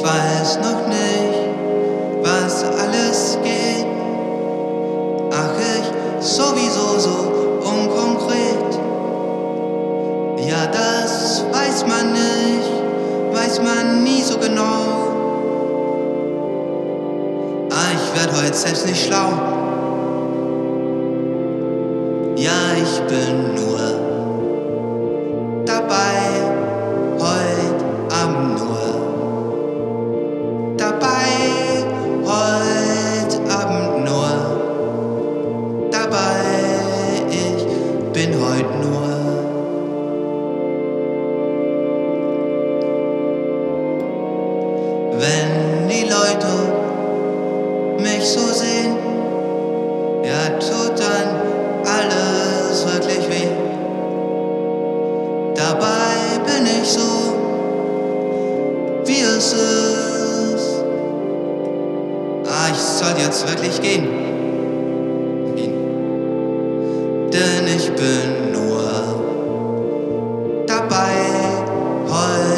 Ich weiß noch nicht, was alles geht. Ach, ich sowieso so unkonkret. Ja, das weiß man nicht, weiß man nie so genau. Ah, ich werd heute selbst nicht schlau. Ja, ich bin nur dabei, heute Abend nur dabei, heute Abend nur dabei, ich bin heute nur. Wenn die Leute mich so sehen, ja, tut dann alles wirklich weh. Dabei bin ich so, wie es ist. Ah, ich soll jetzt wirklich gehen. Denn ich bin nur dabei, heute